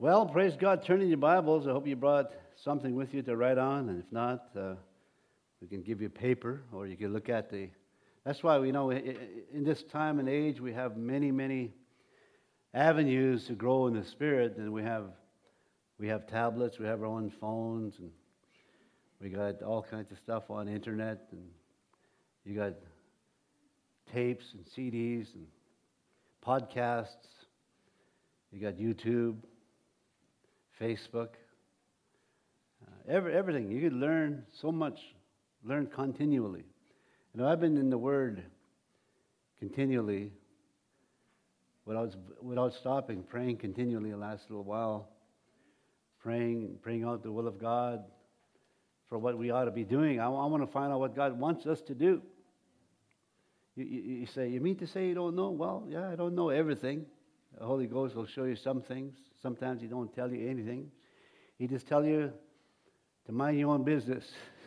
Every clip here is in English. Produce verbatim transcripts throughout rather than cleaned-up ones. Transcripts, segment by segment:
Well, praise God. Turn in your Bibles. I hope you brought something with you to write on. And if not, uh, we can give you paper or you can look at the. That's why we know in this time and age we have many, many avenues to grow in the Spirit. And we have we have tablets, we have our own phones, and we got all kinds of stuff on the internet. And you got tapes and C Ds and podcasts. You got YouTube. Facebook, uh, every, everything. You could learn so much, learn continually. You know, I've been in the Word continually without, without stopping, praying continually the last little while, praying, praying out the will of God for what we ought to be doing. I, I want to find out what God wants us to do. You, you, you say, you mean to say you don't know? Well, yeah, I don't know everything. The Holy Ghost will show you some things. Sometimes He don't tell you anything. He just tells you to mind your own business.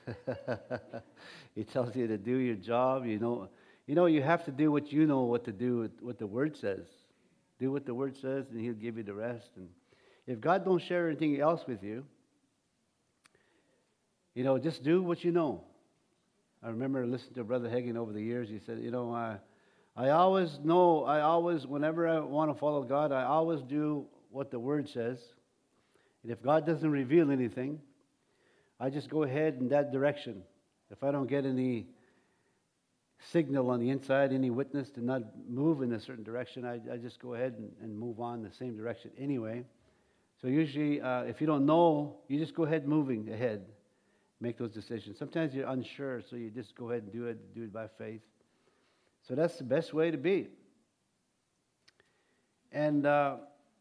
He tells you to do your job. You know, you know, you have to do what you know what to do, what the Word says. Do what the Word says, and He'll give you the rest. And if God don't share anything else with you, you know, just do what you know. I remember listening to Brother Hagin over the years. He said, you know, I. I always know, I always, whenever I want to follow God, I always do what the Word says. And if God doesn't reveal anything, I just go ahead in that direction. If I don't get any signal on the inside, any witness to not move in a certain direction, I, I just go ahead and, and move on the same direction anyway. So usually, uh, if you don't know, you just go ahead moving ahead. Make those decisions. Sometimes you're unsure, so you just go ahead and do it, do it by faith. So that's the best way to be. And, uh,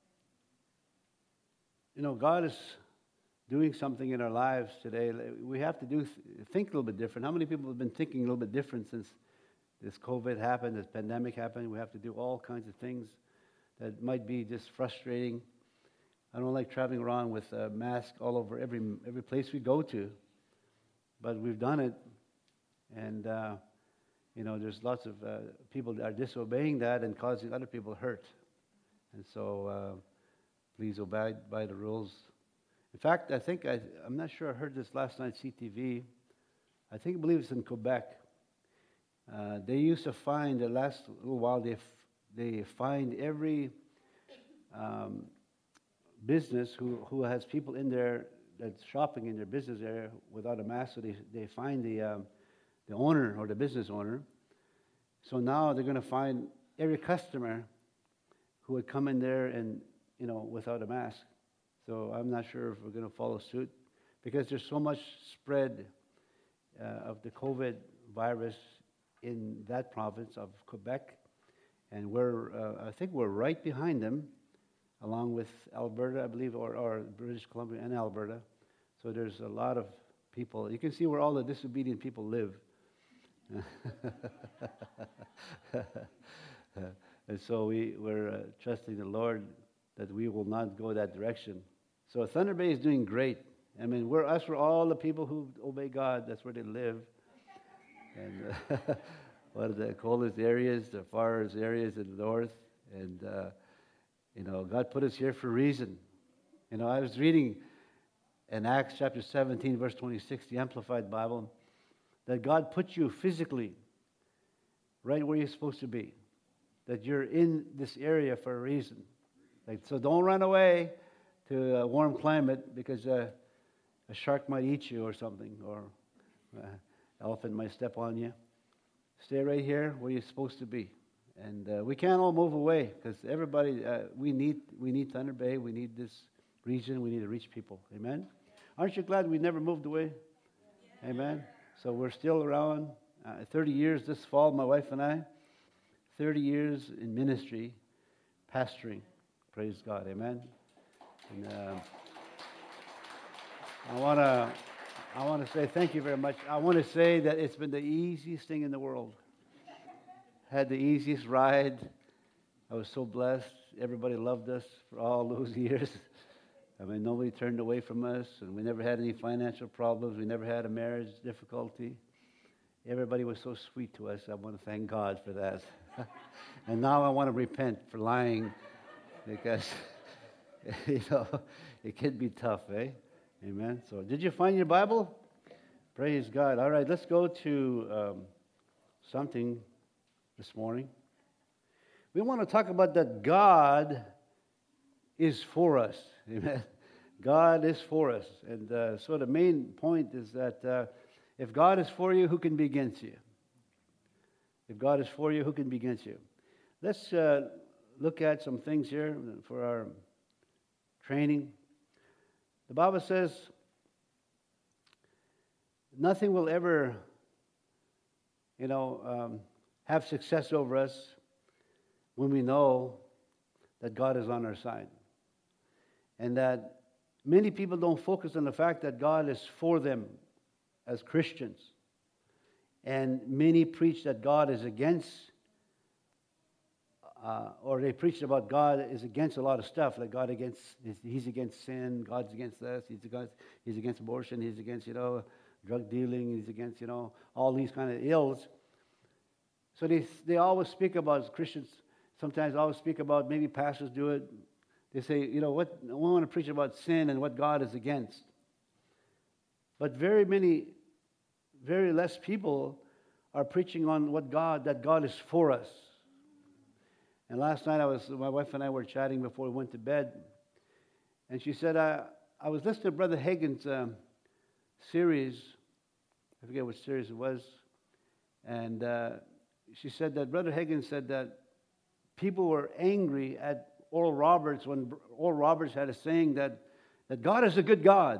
you know, God is doing something in our lives today. We have to do think a little bit different. How many people have been thinking a little bit different since this COVID happened, this pandemic happened? We have to do all kinds of things that might be just frustrating. I don't like traveling around with a mask all over every every place we go to. But we've done it. And... Uh, You know, there's lots of uh, people that are disobeying that and causing other people hurt. And so, uh, please abide by the rules. In fact, I think, I, I'm not sure I heard this last night, C T V. I think, I believe it's in Quebec. Uh, they used to find, the last little while, they, f- they find every um, business who, who has people in there that's shopping in their business area without a mask. So they, they find the... Um, the owner or the business owner. So now they're going to find every customer who would come in there and, you know, without a mask. So I'm not sure if we're going to follow suit because there's so much spread uh, of the COVID virus in that province of Quebec. And we're, uh, I think we're right behind them, along with Alberta, I believe, or, or British Columbia and Alberta. So there's a lot of people. You can see where all the disobedient people live. And so we, we're uh, trusting the Lord that we will not go that direction. So Thunder Bay is doing great. I mean, we're us for all the people who obey God. That's where they live. And uh, one of the coldest areas, the farthest areas in the north. And, uh, you know, God put us here for a reason. You know, I was reading in Acts chapter seventeen, verse twenty-six, the Amplified Bible, that God put you physically right where you're supposed to be. That you're in this area for a reason. Like, so don't run away to a warm climate because uh, a shark might eat you or something, or an elephant might step on you. Stay right here where you're supposed to be. And uh, we can't all move away because everybody, uh, we need we need Thunder Bay, we need this region, we need to reach people. Amen? Aren't you glad we never moved away? Yeah. Amen? So we're still around. Uh, thirty years this fall, my wife and I. thirty years in ministry, pastoring. Praise God. Amen? And uh, I want to I want to say thank you very much. I want to say that it's been the easiest thing in the world. Had the easiest ride. I was so blessed. Everybody loved us for all those years. I mean, nobody turned away from us, and we never had any financial problems. We never had a marriage difficulty. Everybody was so sweet to us. I want to thank God for that. And now I want to repent for lying because you know, it can be tough, eh? Amen. So, did you find your Bible? Praise God. All right, let's go to um, something this morning. We want to talk about that God is for us. Amen. God is for us. And uh, so the main point is that uh, if God is for you, who can be against you? If God is for you, who can be against you? Let's uh, look at some things here for our training. The Bible says nothing will ever, you know, um, have success over us when we know that God is on our side. And that many people don't focus on the fact that God is for them as Christians. And many preach that God is against, uh, or they preach about God is against a lot of stuff, like God against, He's against sin, God's against this, He's against, he's against abortion, He's against, you know, drug dealing, He's against, you know, all these kind of ills. So they they always speak about, Christians sometimes always speak about, maybe pastors do it, they say, you know, what we want to preach about sin and what God is against. But very many, very less people are preaching on what God, that God is for us. And last night I was, my wife and I were chatting before we went to bed, and she said, I, I was listening to Brother Hagin's um, series, I forget which series it was, and uh, she said that Brother Hagin said that people were angry at Oral Roberts when Oral Roberts had a saying that, that God is a good God.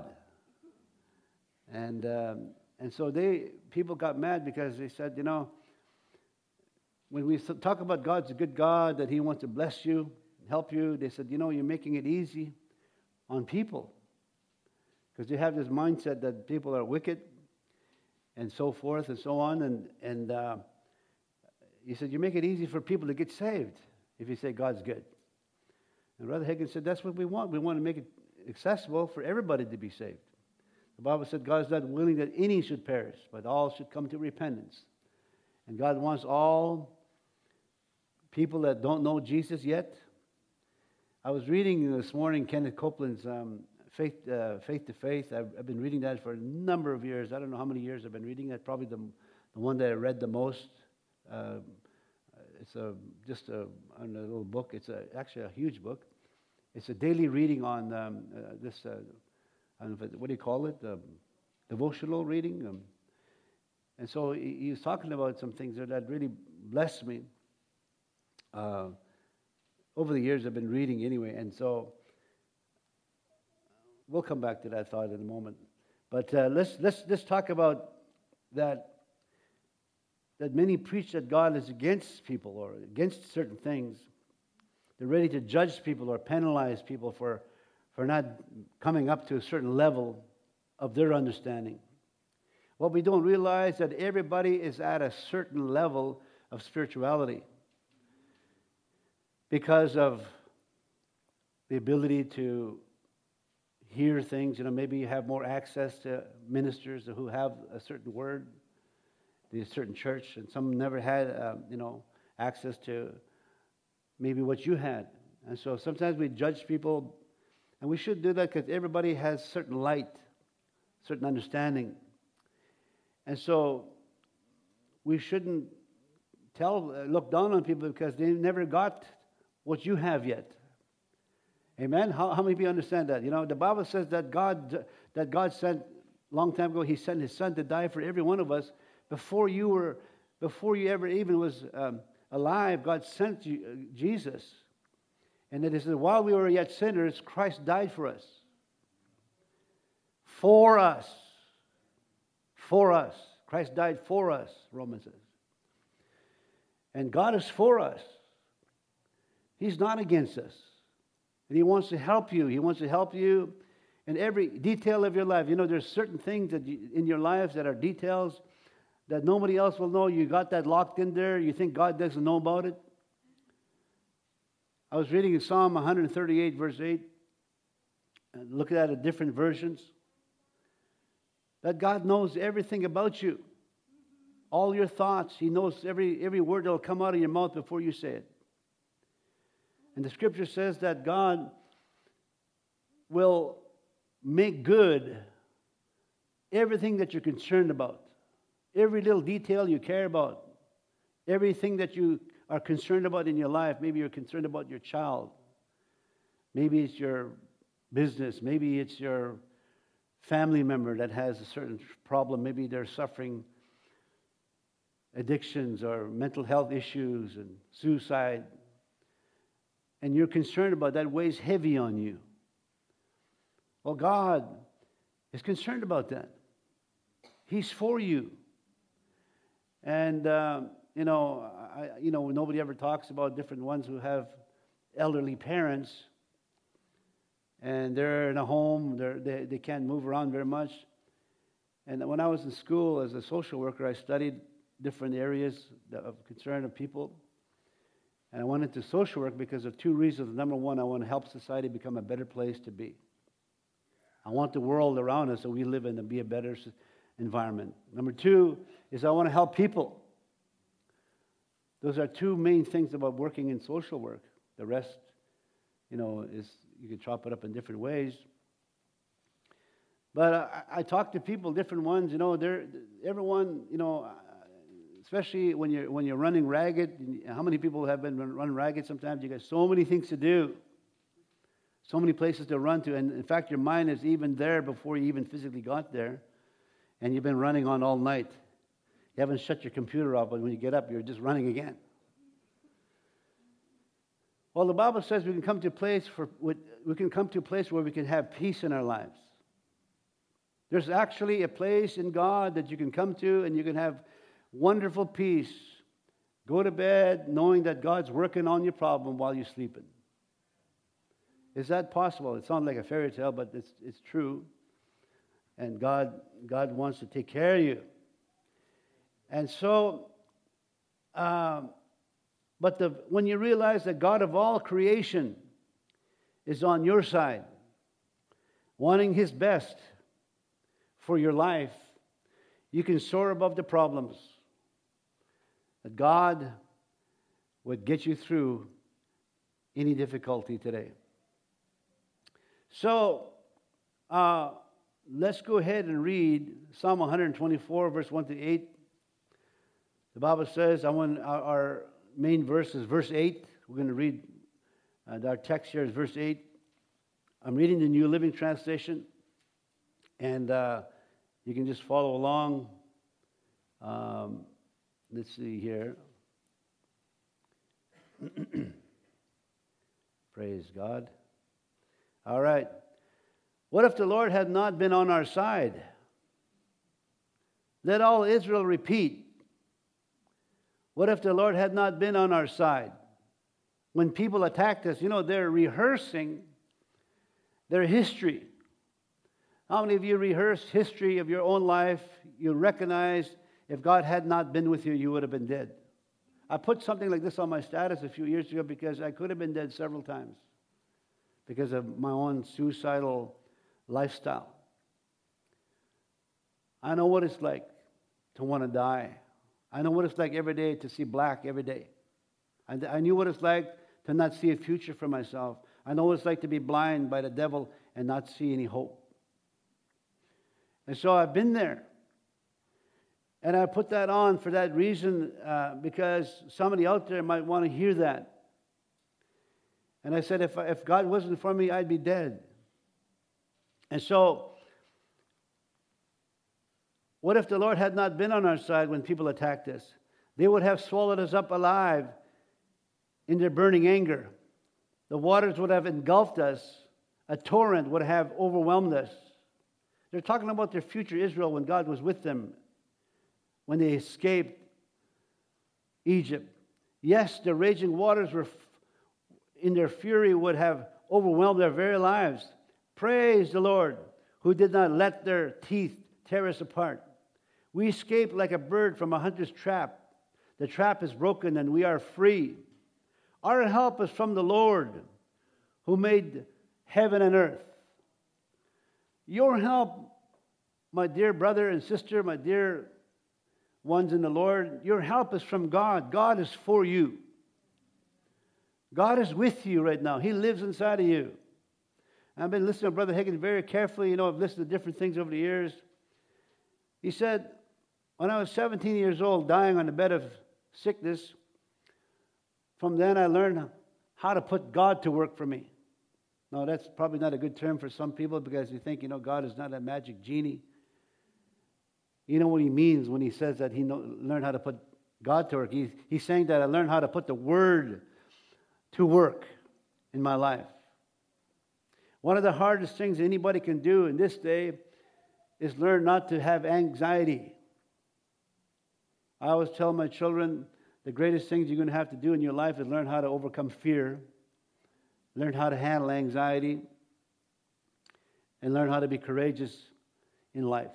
And um, and so they people got mad because they said, you know, when we talk about God's a good God, that He wants to bless you, help you, they said, you know, you're making it easy on people. Because they have this mindset that people are wicked and so forth and so on. And, and uh, he said, you make it easy for people to get saved if you say God's good. And Brother Hagin said, that's what we want. We want to make it accessible for everybody to be saved. The Bible said God is not willing that any should perish, but all should come to repentance. And God wants all people that don't know Jesus yet. I was reading this morning Kenneth Copeland's um, Faith, uh, Faith to Faith. I've, I've been reading that for a number of years. I don't know how many years I've been reading it. Probably the, the one that I read the most. Uh, it's a, just a, a little book. It's a, actually a huge book. It's a daily reading on um, uh, this, uh, I don't know if it, what do you call it? Um, devotional reading. Um, and so he, he was talking about some things that, that really blessed me. Uh, over the years I've been reading anyway, and so we'll come back to that thought in a moment. But uh, let's let's let's talk about that. That many preach that God is against people or against certain things. They're ready to judge people or penalize people for for not coming up to a certain level of their understanding. What we don't realize that everybody is at a certain level of spirituality because of the ability to hear things. You know, maybe you have more access to ministers who have a certain word, a certain church, and some never had, uh, you know, access to maybe what you had. And so sometimes we judge people, and we should do that because everybody has certain light, certain understanding. And so we shouldn't tell, look down on people because they never got what you have yet. Amen? How, how many people understand that? You know, the Bible says that God, that God sent, a long time ago, He sent His Son to die for every one of us. Before you were, before you ever even was um, alive, God sent you, uh, Jesus. And it is that while we were yet sinners, Christ died for us. For us. For us. Christ died for us, Romans says. And God is for us. He's not against us. And He wants to help you. He wants to help you in every detail of your life. You know, there's certain things that you, in your lives that are details that nobody else will know. You got that locked in there. You think God doesn't know about it. I was reading in Psalm one thirty-eight, verse eight, and looking at it different versions, that God knows everything about you. All your thoughts. He knows every, every word that will come out of your mouth before you say it. And the Scripture says that God will make good everything that you're concerned about, every little detail you care about, everything that you are concerned about in your life. Maybe you're concerned about your child. Maybe it's your business. Maybe it's your family member that has a certain problem. Maybe they're suffering addictions or mental health issues and suicide. And you're concerned about that, weighs heavy on you. Well, God is concerned about that. He's for you. And, uh, you know, I, you know, nobody ever talks about different ones who have elderly parents. And they're in a home, they're, they they can't move around very much. And when I was in school as a social worker, I studied different areas of concern of people. And I went into social work because of two reasons. Number one, I want to help society become a better place to be. I want the world around us that we live in to be a better environment. Number two is I want to help people. Those are two main things about working in social work. The rest, you know, is you can chop it up in different ways. But I, I talk to people, different ones, you know, they're, everyone, you know, especially when you're, when you're running ragged. How many people have been running ragged sometimes? You got so many things to do, so many places to run to. And in fact, your mind is even there before you even physically got there. And you've been running on all night. You haven't shut your computer off, but when you get up, you're just running again. Well, the Bible says we can come to a place for we can come to a place where we can have peace in our lives. There's actually a place in God that you can come to and you can have wonderful peace. Go to bed knowing that God's working on your problem while you're sleeping. Is that possible? It sounds like a fairy tale, but it's it's true. And God God wants to take care of you. And so, um, but the, when you realize that God of all creation is on your side, wanting His best for your life, you can soar above the problems. That God would get you through any difficulty today. So, uh, let's go ahead and read Psalm one twenty-four, verse one to eight. The Bible says, I want our, our main verse is verse eight. We're going to read, uh, our text here is verse eight. I'm reading the New Living Translation, and uh, you can just follow along. Um, let's see here. Praise God. All right. What if the Lord had not been on our side? Let all Israel repeat. What if the Lord had not been on our side? When people attacked us, you know, they're rehearsing their history. How many of you rehearsed history of your own life? You recognize if God had not been with you, you would have been dead. I put something like this on my status a few years ago because I could have been dead several times because of my own suicidal lifestyle. I know what it's like to want to die. I know what it's like every day to see black every day. I, I knew what it's like to not see a future for myself. I know what it's like to be blind by the devil and not see any hope. And so I've been there. And I put that on for that reason uh, because somebody out there might want to hear that. And I said, if, if God wasn't for me, I'd be dead. And so, what if the Lord had not been on our side when people attacked us? They would have swallowed us up alive in their burning anger. The waters would have engulfed us. A torrent would have overwhelmed us. They're talking about their future Israel when God was with them, when they escaped Egypt. Yes, the raging waters were in their fury would have overwhelmed their very lives. Praise the Lord, who did not let their teeth tear us apart. We escaped like a bird from a hunter's trap. The trap is broken and we are free. Our help is from the Lord, who made heaven and earth. Your help, my dear brother and sister, my dear ones in the Lord, your help is from God. God is for you. God is with you right now. He lives inside of you. I've been listening to Brother Hagin very carefully. You know, I've listened to different things over the years. He said, when I was seventeen years old, dying on a bed of sickness, from then I learned how to put God to work for me. Now, that's probably not a good term for some people because you think, you know, God is not a magic genie. You know what he means when he says that he know, learned how to put God to work. He, he's saying that I learned how to put the Word to work in my life. One of the hardest things anybody can do in this day is learn not to have anxiety. I always tell my children, the greatest things you're going to have to do in your life is learn how to overcome fear, learn how to handle anxiety, and learn how to be courageous in life.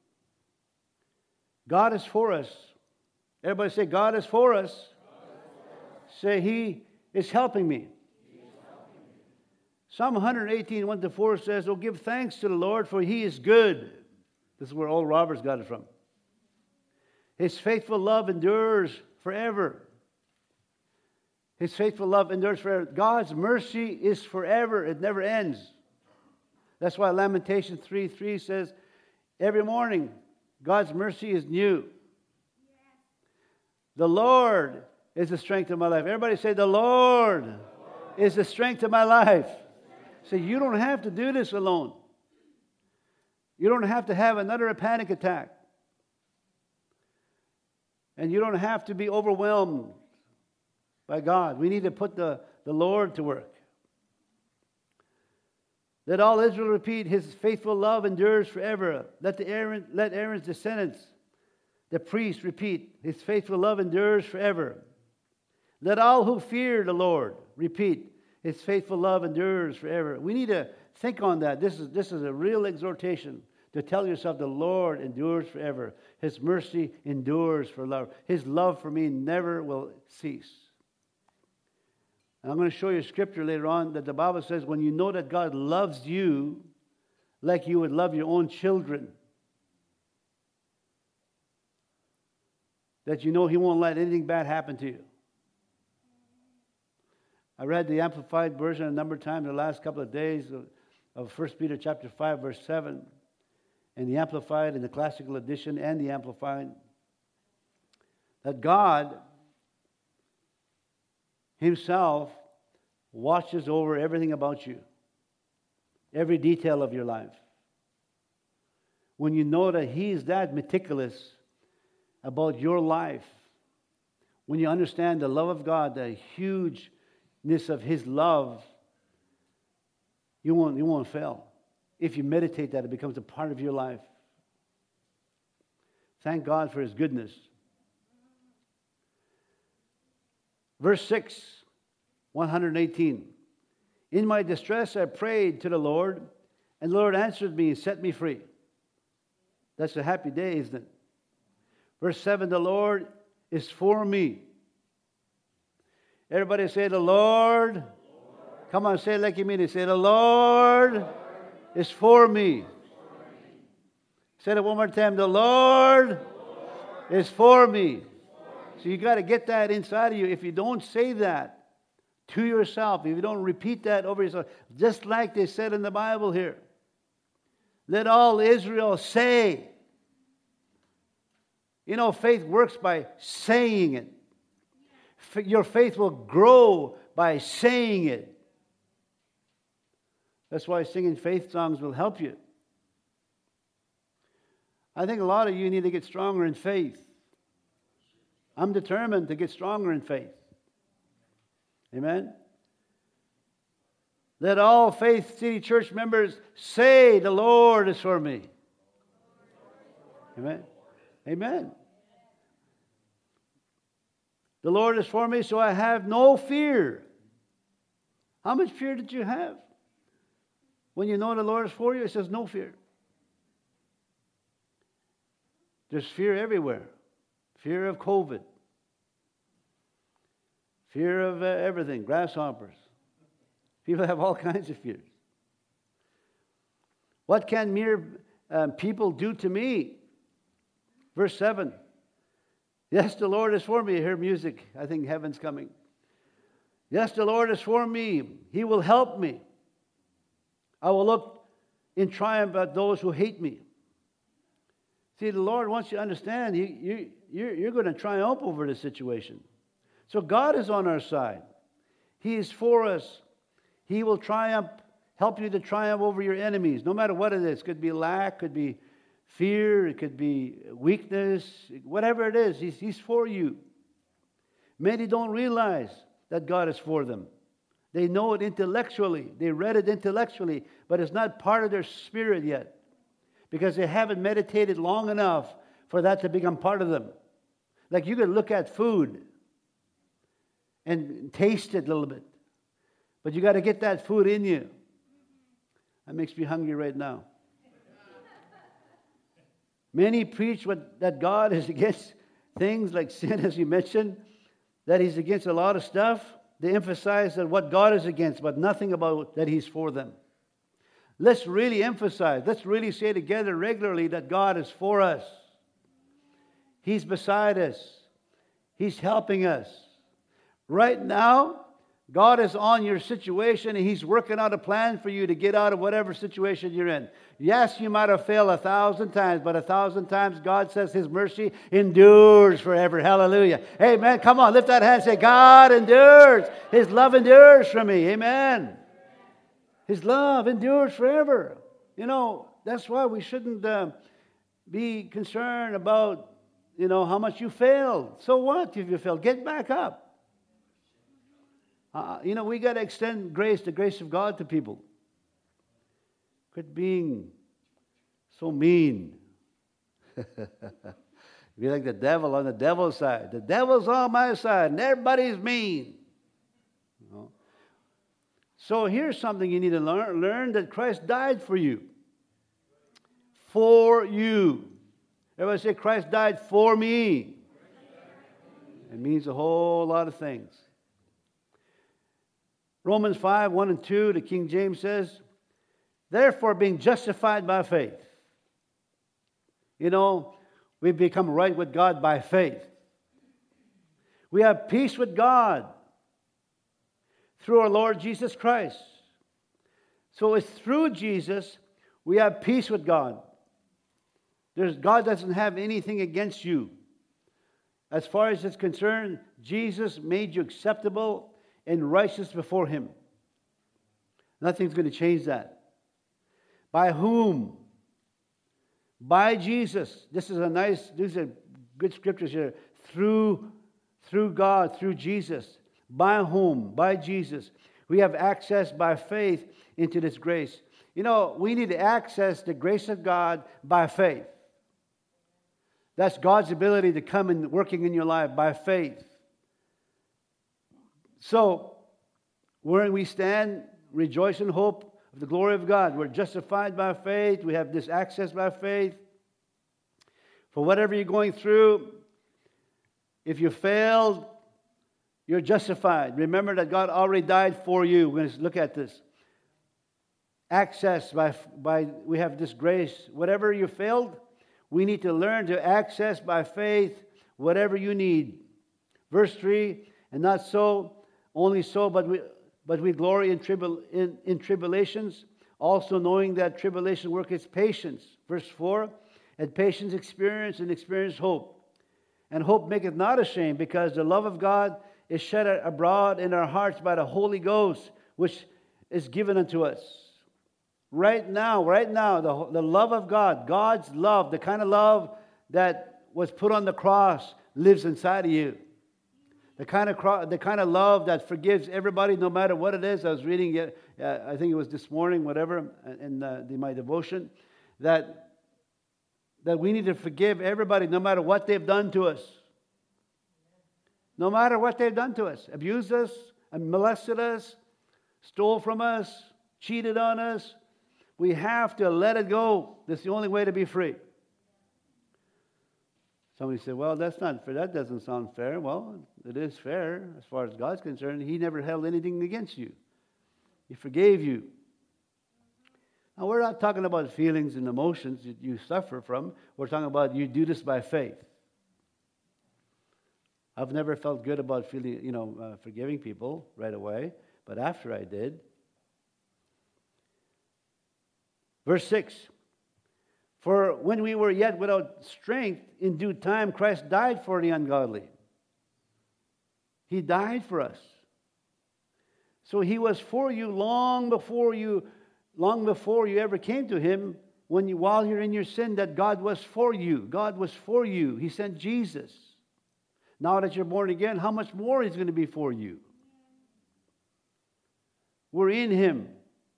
God is for us. Everybody say, God is for us. God is for us. Say, He is helping me. He is helping me. Psalm one eighteen, one to four says, oh, give thanks to the Lord, for He is good. This is where Oral Roberts got it from. His faithful love endures forever. His faithful love endures forever. God's mercy is forever. It never ends. That's why Lamentations three three says, every morning, God's mercy is new. The Lord is the strength of my life. Everybody say, the Lord, the Lord is the strength of my life. Say, you don't have to do this alone. You don't have to have another panic attack. And you don't have to be overwhelmed by God. We need to put the, the Lord to work. Let all Israel repeat, His faithful love endures forever. Let, the Aaron, let Aaron's descendants, the priests, repeat, His faithful love endures forever. Let all who fear the Lord repeat, His faithful love endures forever. We need to think on that. This is, this is a real exhortation to tell yourself the Lord endures forever. His mercy endures for love. His love for me never will cease. And I'm going to show you a scripture later on that the Bible says when you know that God loves you like you would love your own children, that you know He won't let anything bad happen to you. I read the Amplified version a number of times in the last couple of days of, of First Peter chapter five, verse seven, and the Amplified and the Classical Edition and the Amplified, that God Himself watches over everything about you, every detail of your life. When you know that He is that meticulous about your life, when you understand the love of God, the hugeness of His love, you won't, you won't fail. If you meditate that, it becomes a part of your life. Thank God for His goodness. Verse six, one eighteen. In my distress I prayed to the Lord, and the Lord answered me and set me free. That's a happy day, isn't it? Verse seven, the Lord is for me. Everybody say, the Lord. Lord. Come on, say it like you mean it. Say, the Lord, Lord. is for me. For me. Say it one more time. The Lord, the Lord. is for me. So you got to get that inside of you. If you don't say that to yourself, if you don't repeat that over yourself, just like they said in the Bible here, let all Israel say. You know, faith works by saying it. Your faith will grow by saying it. That's why singing faith songs will help you. I think a lot of you need to get stronger in faith. I'm determined to get stronger in faith. Amen? Let all Faith City Church members say, the Lord is for me. Amen? Amen. The Lord is for me, so I have no fear. How much fear did you have? When you know the Lord is for you, it says no fear. There's fear everywhere. Fear of COVID. Fear of uh, everything, grasshoppers. People have all kinds of fears. What can mere um, people do to me? Verse seven. Yes, the Lord is for me. I hear music. I think heaven's coming. Yes, the Lord is for me. He will help me. I will look in triumph at those who hate me. See, the Lord wants you to understand, you, you, you're, you're going to triumph over the situation. So God is on our side. He is for us. He will triumph, help you to triumph over your enemies, no matter what it is. It could be lack, could be fear, it could be weakness, whatever it is, He's, he's for you. Many don't realize that God is for them. They know it intellectually. They read it intellectually, but it's not part of their spirit yet because they haven't meditated long enough for that to become part of them. Like you can look at food and taste it a little bit, but you got to get that food in you. That makes me hungry right now. Many preach what, that God is against things like sin, as you mentioned, that He's against a lot of stuff. They emphasize that what God is against, but nothing about that He's for them. Let's really emphasize, let's really say together regularly that God is for us. He's beside us. He's helping us. Right now, God is on your situation and He's working out a plan for you to get out of whatever situation you're in. Yes, you might have failed a thousand times, but a thousand times God says His mercy endures forever. Hallelujah. Amen. Come on, lift that hand and say, God endures. His love endures for me. Amen. His love endures forever. You know, that's why we shouldn't uh, be concerned about, you know, how much you failed. So what if you failed? Get back up. Uh, you know, we got to extend grace, the grace of God to people. Quit being so mean. Be like the devil on the devil's side. The devil's on my side, and everybody's mean. You know? So here's something you need to learn. Learn that Christ died for you. For you. Everybody say, Christ died for me. It means a whole lot of things. Romans five, one and two, the King James says, therefore being justified by faith. You know, we become right with God by faith. We have peace with God through our Lord Jesus Christ. So it's through Jesus we have peace with God. There's, God doesn't have anything against you. As far as it's concerned, Jesus made you acceptable and righteous before Him. Nothing's going to change that. By whom? By Jesus. This is a nice, these are good scriptures here. Through, through God, through Jesus. By whom? By Jesus. We have access by faith into this grace. You know, we need to access the grace of God by faith. That's God's ability to come and working in your life by faith. So, where we stand, rejoice in hope of the glory of God. We're justified by faith. We have this access by faith. For whatever you're going through, if you failed, you're justified. Remember that God already died for you. We're going to look at this. Access by, by we have this grace. Whatever you failed, we need to learn to access by faith whatever you need. Verse three, and not so, only so, but we but we glory in, tribul, in, in tribulations, also knowing that tribulation worketh patience. Verse four, and patience experience, and experience hope. And hope maketh not ashamed, because the love of God is shed abroad in our hearts by the Holy Ghost, which is given unto us. Right now, right now, the, the love of God, God's love, the kind of love that was put on the cross, lives inside of you. The kind of cro- the kind of love that forgives everybody, no matter what it is. I was reading it, uh, I think it was this morning, whatever, in, uh, in my devotion, that, that we need to forgive everybody, no matter what they've done to us. No matter what they've done to us. Abused us, molested us, stole from us, cheated on us. We have to let it go. That's the only way to be free. Somebody said, well, that's not fair. That doesn't sound fair. Well, it is fair as far as God's concerned. He never held anything against you. He forgave you. Now, we're not talking about feelings and emotions that you suffer from. We're talking about you do this by faith. I've never felt good about feeling, you know, uh, forgiving people right away, but after I did, Verse six. For when we were yet without strength, in due time Christ died for the ungodly. He died for us. So He was for you long before you, long before you ever came to Him. When you, while you're in your sin, that God was for you. God was for you. He sent Jesus. Now that you're born again, how much more He's going to be for you? We're in Him,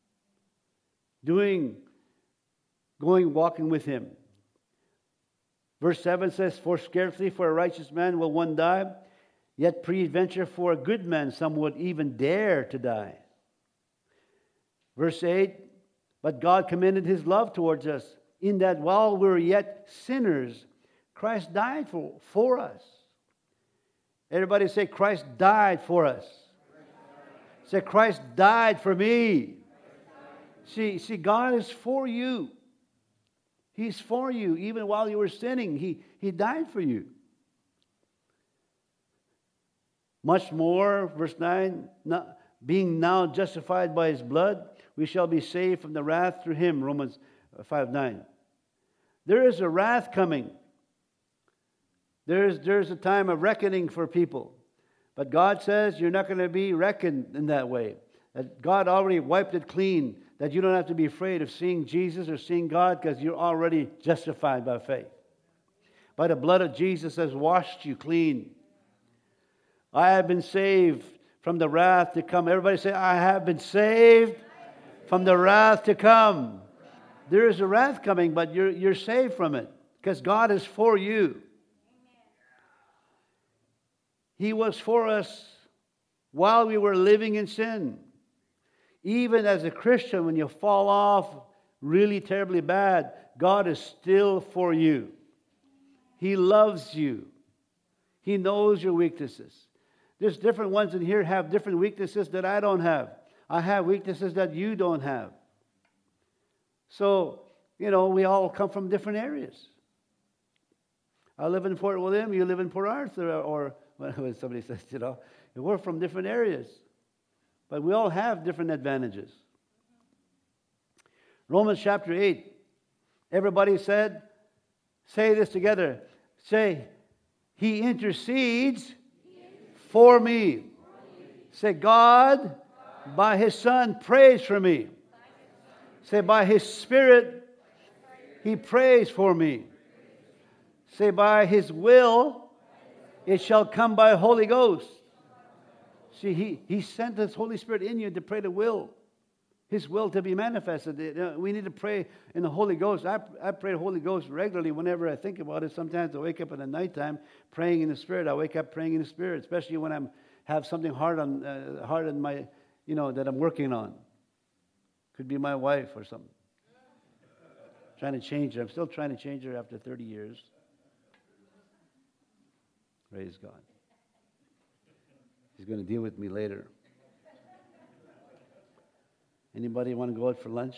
doing, going, walking with Him. Verse seven says, for scarcely for a righteous man will one die, yet peradventure for a good man some would even dare to die. Verse eight, but God commended His love towards us, in that while we were yet sinners, Christ died for, for us. Everybody say, Christ died for us. Say, Christ died for me. See, see, God is for you. He's for you. Even while you were sinning, He, he died for you. Much more, verse nine, not, being now justified by His blood, we shall be saved from the wrath through Him, Romans five nine. There is a wrath coming. There's, there's a time of reckoning for people. But God says you're not going to be reckoned in that way. That God already wiped it clean. That you don't have to be afraid of seeing Jesus or seeing God because you're already justified by faith. By the blood of Jesus has washed you clean. I have been saved from the wrath to come. Everybody say, I have been saved from the wrath to come. There is a wrath coming, but you're, you're saved from it because God is for you. He was for us while we were living in sin. Even as a Christian, when you fall off really terribly bad, God is still for you. He loves you. He knows your weaknesses. There's different ones in here have different weaknesses that I don't have. I have weaknesses that you don't have. So, you know, we all come from different areas. I live in Fort William, you live in Port Arthur, or when somebody says, you know, we're from different areas. But we all have different advantages. Romans chapter eight. Everybody said, say this together. Say, He intercedes for me. Say, God, by His Son, prays for me. Say, by His Spirit, He prays for me. Say, by His will, it shall come by Holy Ghost. See, He, he sent His Holy Spirit in you to pray the will. His will to be manifested. We need to pray in the Holy Ghost. I, I pray the Holy Ghost regularly whenever I think about it. Sometimes I wake up in the nighttime praying in the Spirit. I wake up praying in the Spirit, especially when I have something hard on uh, hard on my, you know, that I'm working on. Could be my wife or something. Trying to change her. I'm still trying to change her after thirty years. Praise God. He's going to deal with me later. Anybody want to go out for lunch?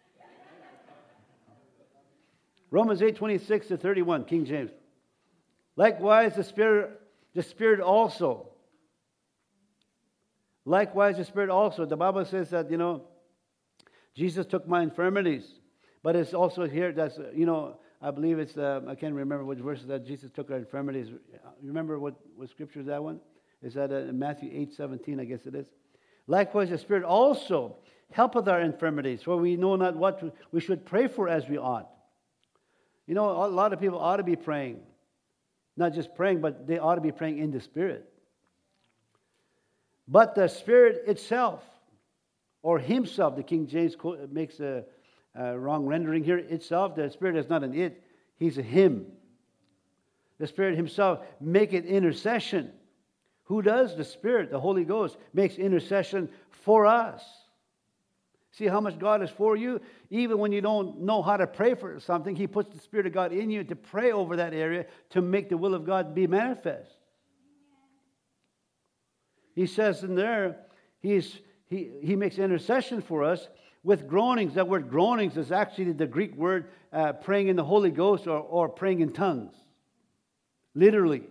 Romans eight twenty-six to thirty-one, King James. Likewise, the Spirit, the Spirit also. Likewise, the Spirit also. The Bible says that, you know, Jesus took my infirmities. But it's also here that's, you know, I believe it's, uh, I can't remember which verse that Jesus took our infirmities. Remember what, what scripture is that one? Is that uh, Matthew eight seventeen, I guess it is. Likewise, the Spirit also helpeth our infirmities, for we know not what we should pray for as we ought. You know, a lot of people ought to be praying. Not just praying, but they ought to be praying in the Spirit. But the Spirit itself, or Himself, the King James makes a, a wrong rendering here. Itself, the Spirit is not an it, He's a Him. The Spirit Himself maketh intercession. Who does? The Spirit, the Holy Ghost, makes intercession for us. See how much God is for you? Even when you don't know how to pray for something, He puts the Spirit of God in you to pray over that area to make the will of God be manifest. He says in there, he's, he, he makes intercession for us with groanings. That word groanings is actually the Greek word uh, praying in the Holy Ghost or, or praying in tongues. Literally.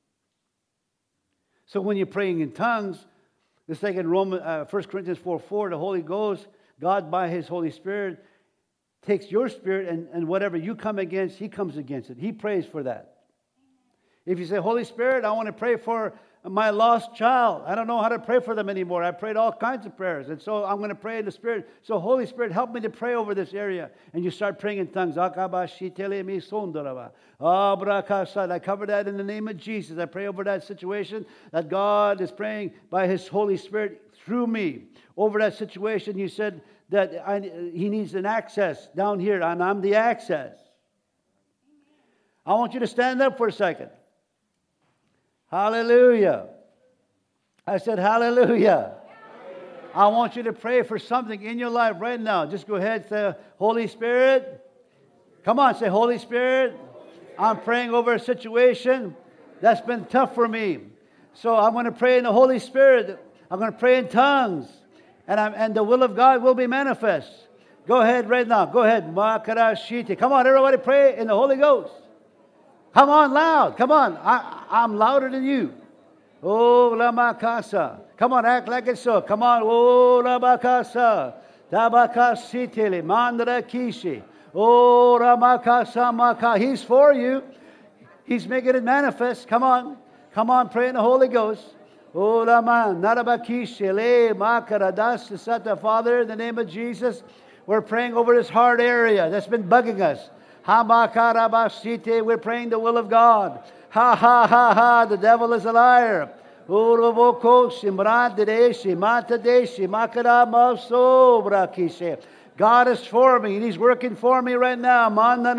So when you're praying in tongues, it's like in Roman, uh, First Corinthians four four, the Holy Ghost, God by His Holy Spirit takes your spirit, and, and whatever you come against, He comes against it. He prays for that. If you say, Holy Spirit, I want to pray for my lost child. I don't know how to pray for them anymore. I prayed all kinds of prayers. And so I'm going to pray in the Spirit. So Holy Spirit, help me to pray over this area. And you start praying in tongues. I cover that in the name of Jesus. I pray over that situation that God is praying by His Holy Spirit through me. Over that situation, you said that I, He needs an access down here, and I'm the access. I want you to stand up for a second. Hallelujah. I said hallelujah. Hallelujah. I want you to pray for something in your life right now. Just go ahead and say, Holy Spirit. Come on, say, Holy Spirit. I'm praying over a situation that's been tough for me. So I'm going to pray in the Holy Spirit. I'm going to pray in tongues. And, I'm, and the will of God will be manifest. Go ahead right now. Go ahead. Come on, everybody pray in the Holy Ghost. Come on, loud. Come on. I, I'm louder than you. Oh, la makasa. Come on, act like it's so. Come on. Oh, la makasa. Tabakasitili. Mandra kishi. Oh, la makasa maka. He's for you. He's making it manifest. Come on. Come on, pray in the Holy Ghost. Oh, la man. Narabakishi. Le makaradas. Sata. Father, in the name of Jesus, we're praying over this heart area that's been bugging us. We're praying the will of God. Ha ha ha ha. The devil is a liar. God is for me, and He's working for me right now.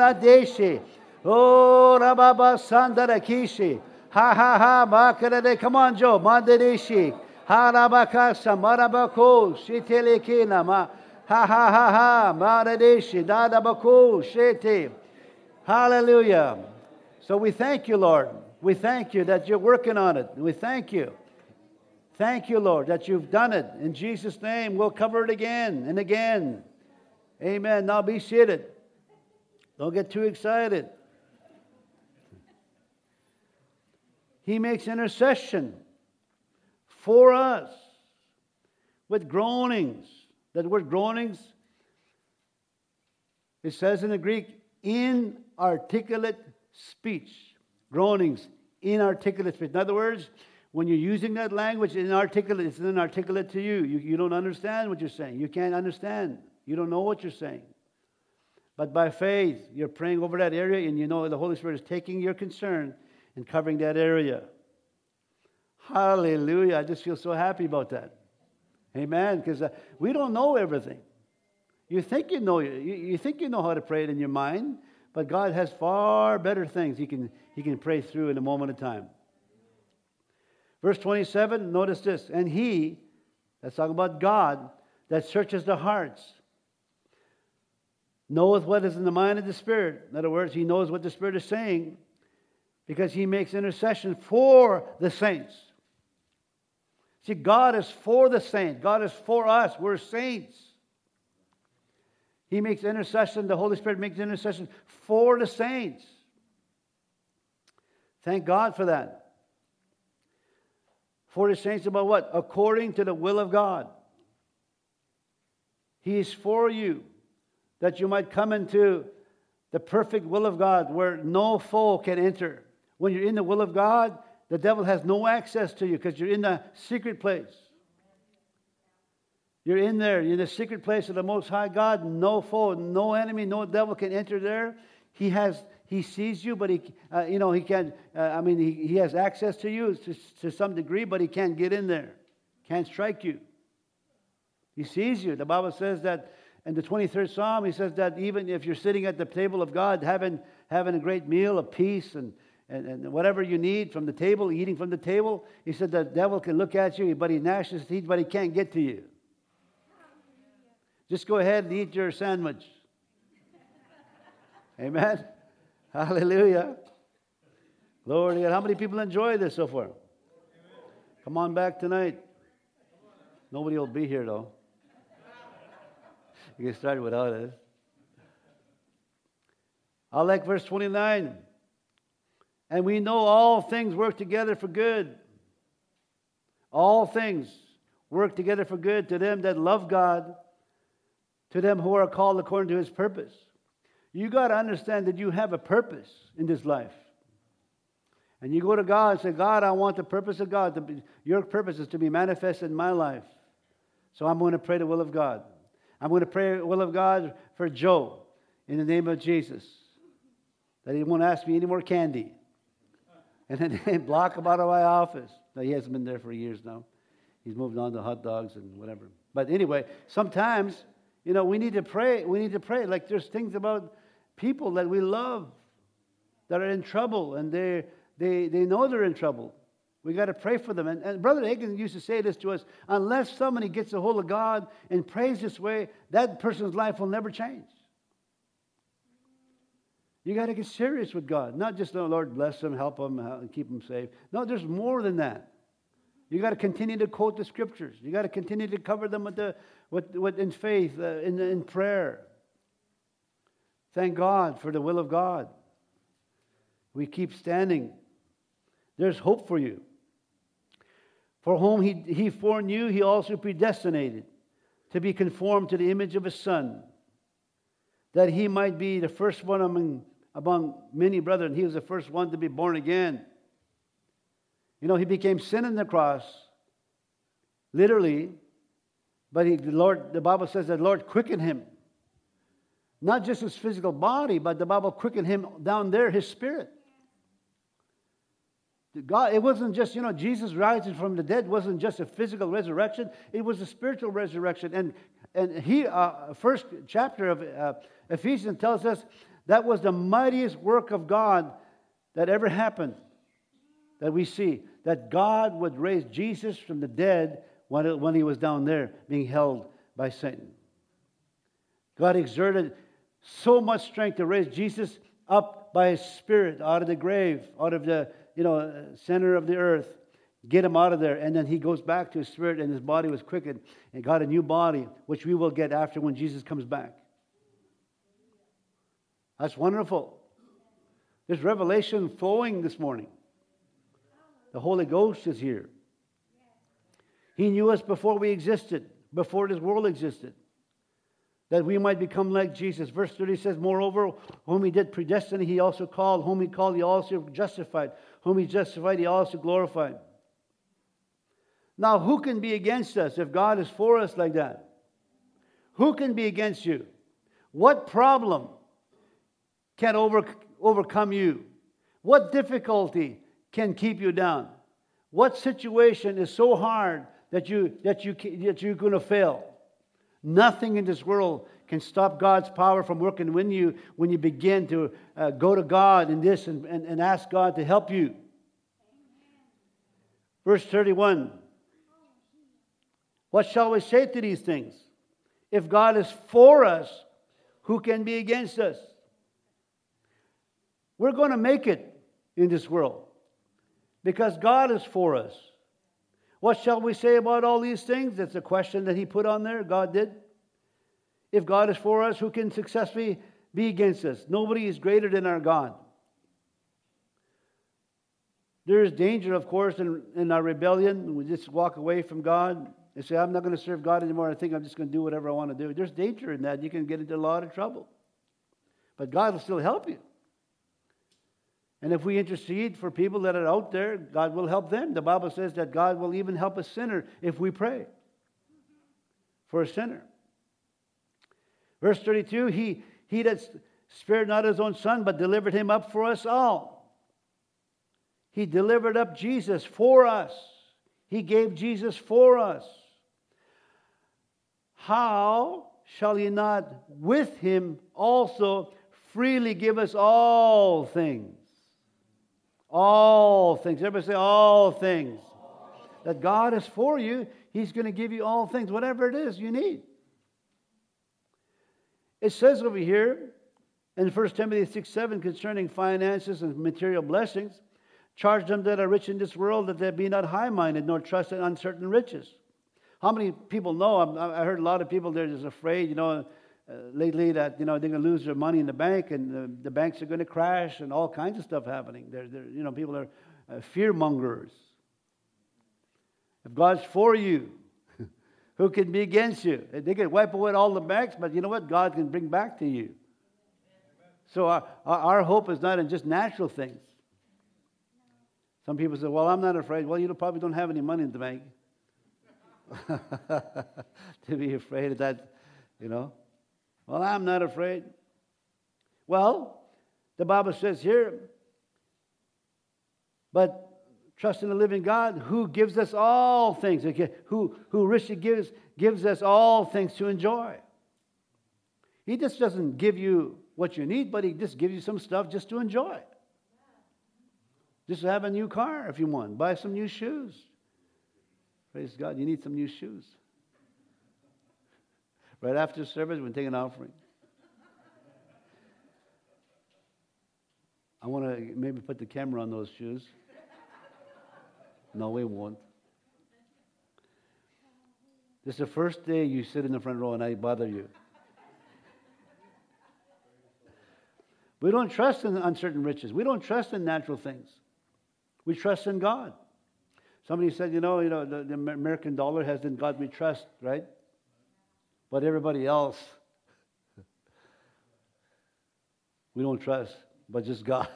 Oh, Rababa Sandarakishi. Ha ha ha. Come on, Joe. Mandadeshi. Ha Rabakasa. Marabako. Shitelekina. Ma. Ha ha ha ha. Maradeshi. Dadabako. Shete. Hallelujah. So we thank you, Lord. We thank you that you're working on it. We thank you. Thank you, Lord, that you've done it. In Jesus' name, we'll cover it again and again. Amen. Now be seated. Don't get too excited. He makes intercession for us with groanings. That word groanings, it says in the Greek, inarticulate speech. Groanings, inarticulate speech. In other words, when you're using that language, inarticulate, it's inarticulate to you. you. You don't understand what you're saying. You can't understand. You don't know what you're saying. But by faith, you're praying over that area, and you know the Holy Spirit is taking your concern and covering that area. Hallelujah. I just feel so happy about that. Amen. Because uh, we don't know everything. You think you know you, you think you know how to pray it in your mind, but God has far better things He can He can pray through in a moment of time. Verse twenty-seven, notice this. And He, that's talking about God, that searches the hearts, knoweth what is in the mind of the Spirit. In other words, He knows what the Spirit is saying because He makes intercession for the saints. See, God is for the saints. God is for us. We're saints. He makes intercession. The Holy Spirit makes intercession for the saints. Thank God for that. For the saints about what? According to the will of God. He is for you, that you might come into the perfect will of God where no foe can enter. When you're in the will of God, the devil has no access to you because you're in the secret place. You're in there. You're in the secret place of the Most High God. No foe, no enemy, no devil can enter there. He has, he sees you, but he, uh, you know, he can. Uh, I mean, he, he has access to you to, to some degree, but he can't get in there. Can't strike you. He sees you. The Bible says that in the twenty-third Psalm, he says that even if you're sitting at the table of God, having having a great meal of peace and And, and whatever you need from the table, eating from the table, he said the devil can look at you, but he gnashes his teeth, but he can't get to you. Just go ahead and eat your sandwich. Amen. Hallelujah. Glory to God. How many people enjoy this so far? Come on back tonight. Nobody will be here though. You get started without us. I like verse twenty-nine. And we know all things work together for good. All things work together for good to them that love God, To them who are called according to His purpose. You got to understand that you have a purpose in this life. And you go to God and say, God, I want the purpose of God. To be, your purpose is to be manifested in my life. So I'm going to pray the will of God. I'm going to pray the will of God for Joe in the name of Jesus. That he won't ask me any more candy. And then they block him out of my office. No, he hasn't been there for years now. He's moved on to hot dogs and whatever. But anyway, sometimes, you know, we need to pray. We need to pray. Like there's things about people that we love that are in trouble, and they they they know they're in trouble. We got to pray for them. And, and Brother Hagin used to say this to us: unless somebody gets a hold of God and prays this way, that person's life will never change. You got to get serious with God. Not just, oh, Lord, bless them, help them, and keep them safe. No, there's more than that. You got to continue to quote the Scriptures. You got to continue to cover them with the, with, with in faith, uh, in, in prayer. Thank God for the will of God. We keep standing. There's hope for you. For whom he, he foreknew, He also predestinated to be conformed to the image of His Son, that He might be the first one among, among many brethren. He was the first one to be born again. You know, He became sin on the cross, literally, but he, the Lord, the Bible says that the Lord quickened Him. Not just His physical body, but the Bible quickened Him down there, His spirit. God, it wasn't just, you know, Jesus rising from the dead wasn't just a physical resurrection. It was a spiritual resurrection. And and he, uh, first chapter of uh, Ephesians tells us that was the mightiest work of God that ever happened. That we see, that God would raise Jesus from the dead when, it, when He was down there being held by Satan. God exerted so much strength to raise Jesus up by His Spirit out of the grave, out of the, you know, center of the earth, get Him out of there, and then He goes back to His Spirit, and His body was quickened and got a new body, which we will get after when Jesus comes back. That's wonderful. There's revelation flowing this morning. The Holy Ghost is here. He knew us before we existed, before this world existed, that we might become like Jesus. Verse thirty says, moreover, whom He did predestine, He also called. Whom He called, He also justified. Whom He justified, He also glorified. Now, who can be against us if God is for us like that? Who can be against you? What problem can over, overcome you? What difficulty can keep you down? What situation is so hard that you that you that you're going to fail? Nothing in this world can stop God's power from working in you when you begin to uh, go to God in this and, and, and ask God to help you. Verse thirty-one. What shall we say to these things? If God is for us, who can be against us? We're going to make it in this world because God is for us. What shall we say about all these things? That's a question that He put on there. God did. If God is for us, who can successfully be against us? Nobody is greater than our God. There is danger, of course, in, in our rebellion. We just walk away from God and say, I'm not going to serve God anymore. I think I'm just going to do whatever I want to do. There's danger in that. You can get into a lot of trouble. But God will still help you. And if we intercede for people that are out there, God will help them. The Bible says that God will even help a sinner if we pray for a sinner. Verse thirty-two, He, he that spared not His own Son, but delivered Him up for us all. He delivered up Jesus for us. He gave Jesus for us. How shall He not with Him also freely give us all things? All things. Everybody say all things. That God is for you. He's going to give you all things, whatever it is you need. It says over here in First Timothy six seven concerning finances and material blessings, charge them that are rich in this world that they be not high-minded nor trust in uncertain riches. How many people know? I heard a lot of people there just afraid, you know, uh, lately that, you know, they're going to lose their money in the bank and the, the banks are going to crash and all kinds of stuff happening. They're, they're, you know, people are uh, fear mongers. If God's for you, Who can be against you? They can wipe away all the banks, but you know what? God can bring back to you. So our, our hope is not in just natural things. Some people say, well, I'm not afraid. Well, you probably don't have any money in the bank to be afraid of that, you know. Well, I'm not afraid. Well, the Bible says here, but trust in the living God who gives us all things, okay, who, who richly gives, gives us all things to enjoy. He just doesn't give you what you need, but He just gives you some stuff just to enjoy. Just have a new car if you want. Buy some new shoes. Praise God, you need some new shoes. Right after service, we'll take an offering. I want to maybe put the camera on those shoes. No, we won't. This is the first day you sit in the front row and I bother you. We don't trust in uncertain riches. We don't trust in natural things. We trust in God. Somebody said, you know, you know, the, the American dollar has in God we trust, right? But everybody else, we don't trust, but just God.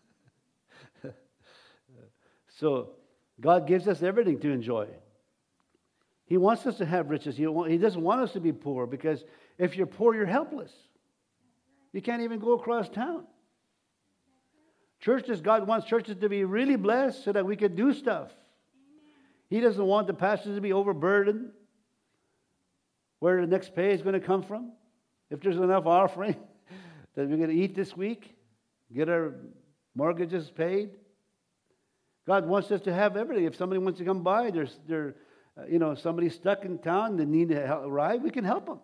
So God gives us everything to enjoy. He wants us to have riches. He, he doesn't want us to be poor, because if you're poor, you're helpless. You can't even go across town. Churches, God wants churches to be really blessed so that we could do stuff. He doesn't want the pastors to be overburdened, where the next pay is going to come from. If there's enough offering that we're going to eat this week, get our mortgages paid. God wants us to have everything. If somebody wants to come by, there's, they're, uh, you know, somebody's stuck in town, they need a ride, we can help them.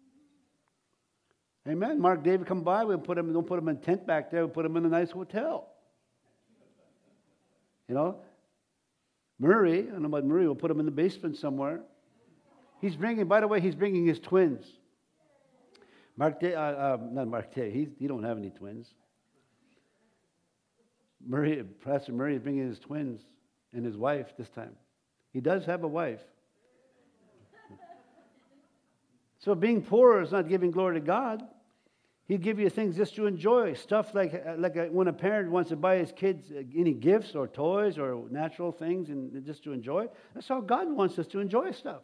Amen. Mark David come by, we put him, don't put him in a tent back there, we put him in a nice hotel. You know, Murray, I don't know about Murray, we'll put him in the basement somewhere. He's bringing, by the way, he's bringing his twins. Mark Day, uh, uh, not Mark Day, he, he don't have any twins. Murray, Pastor Murray is bringing his twins and his wife this time. He does have a wife. So being poor is not giving glory to God. He'd give you things just to enjoy. Stuff like, like a, when a parent wants to buy his kids any gifts or toys or natural things and just to enjoy. That's how God wants us to enjoy stuff.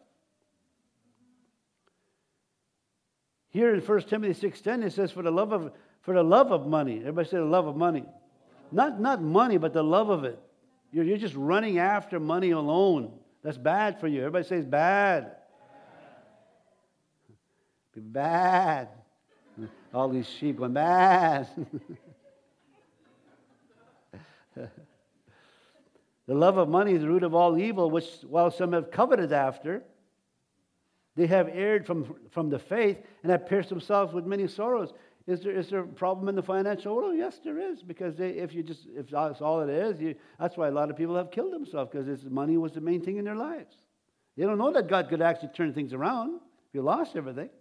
Here in First Timothy six ten, it says, for the love of for the love of money. Everybody say the love of money. Not, not money, but the love of it. You're, you're just running after money alone. That's bad for you. Everybody says bad. Bad. All these sheep going bad. The love of money is the root of all evil, which while some have coveted after, they have erred from, from the faith and have pierced themselves with many sorrows. Is there, is there a problem in the financial world? Yes, there is. Because they, if you just if that's all it is, you, that's why a lot of people have killed themselves, because money was the main thing in their lives. They don't know that God could actually turn things around if you lost everything.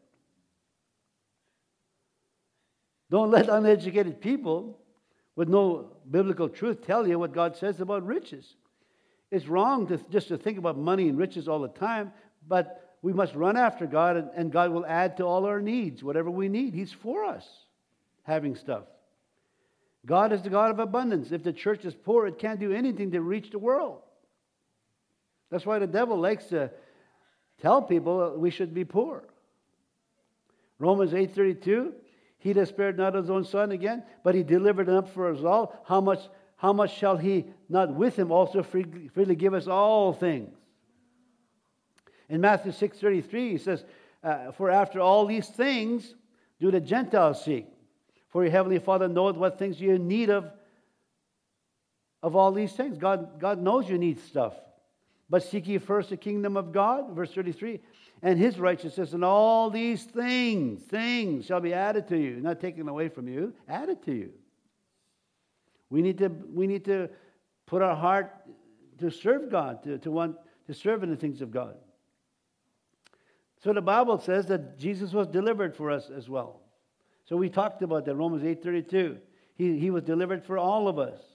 Don't let uneducated people with no biblical truth tell you what God says about riches. It's wrong to just to think about money and riches all the time, but we must run after God, and, and God will add to all our needs, whatever we need. He's for us having stuff. God is the God of abundance. If the church is poor, it can't do anything to reach the world. That's why the devil likes to tell people we should be poor. Romans eight thirty-two, he that spared not his own son again, but he delivered him up for us all. How much, how much shall he not with him also freely, freely give us all things? In Matthew six thirty-three, he says, uh, for after all these things do the Gentiles seek. For your heavenly Father knoweth what things you need of, of all these things. God, God knows you need stuff. But seek ye first the kingdom of God, verse thirty-three, and His righteousness, and all these things, things shall be added to you, not taken away from you, added to you. We need to, we need to put our heart to serve God, to, to want to serve in the things of God. So the Bible says that Jesus was delivered for us as well. So we talked about that, Romans eight thirty-two. He, he was delivered for all of us.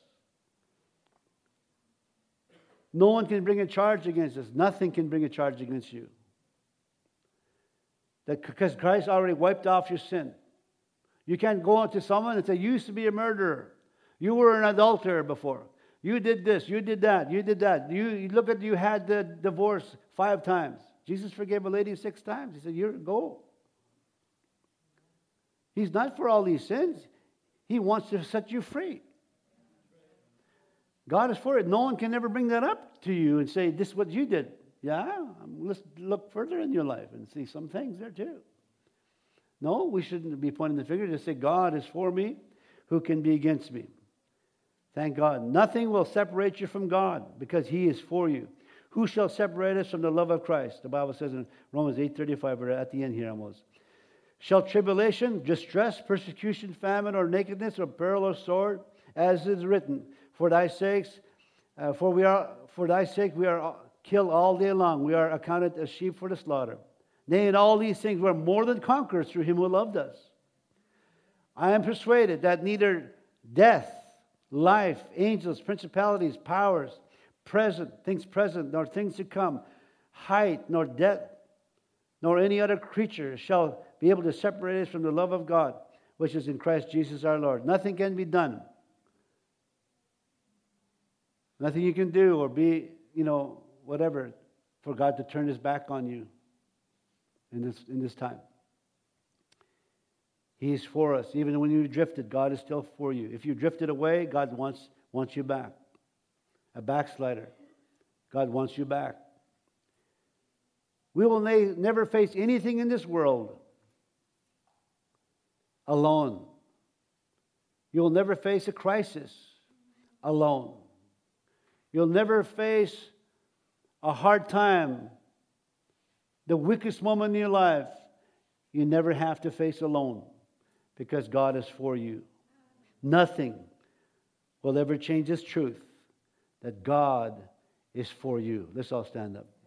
No one can bring a charge against us. Nothing can bring a charge against you. That because Christ already wiped off your sin. You can't go on to someone and say, you used to be a murderer. You were an adulterer before. You did this, you did that, you did that. You, you look at, you had the divorce five times. Jesus forgave a lady six times. He said, you're go. He's not for all these sins. He wants to set you free. God is for it. No one can ever bring that up to you and say, this is what you did. Yeah, let's look further in your life and see some things there too. No, we shouldn't be pointing the finger. Just say, God is for me. Who can be against me? Thank God. Nothing will separate you from God because He is for you. Who shall separate us from the love of Christ? The Bible says in Romans eight thirty-five, we're at the end here almost. Shall tribulation, distress, persecution, famine, or nakedness, or peril, or sword, as is written, for thy sakes, uh, for we are for thy sake we are killed all day long. We are accounted as sheep for the slaughter. Nay, in all these things we are more than conquerors through Him who loved us. I am persuaded that neither death, life, angels, principalities, powers, present, things present, nor things to come, height, nor depth, nor any other creature shall be able to separate us from the love of God, which is in Christ Jesus our Lord. Nothing can be done. Nothing you can do or be, you know, whatever, for God to turn His back on you in this in this time. He is for us. Even when you drifted, God is still for you. If you drifted away, God wants, wants you back. A backslider, God wants you back. We will na- never face anything in this world alone. You will never face a crisis alone. You'll never face a hard time, the weakest moment in your life. You never have to face alone because God is for you. Nothing will ever change this truth that God is for you. Let's all stand up.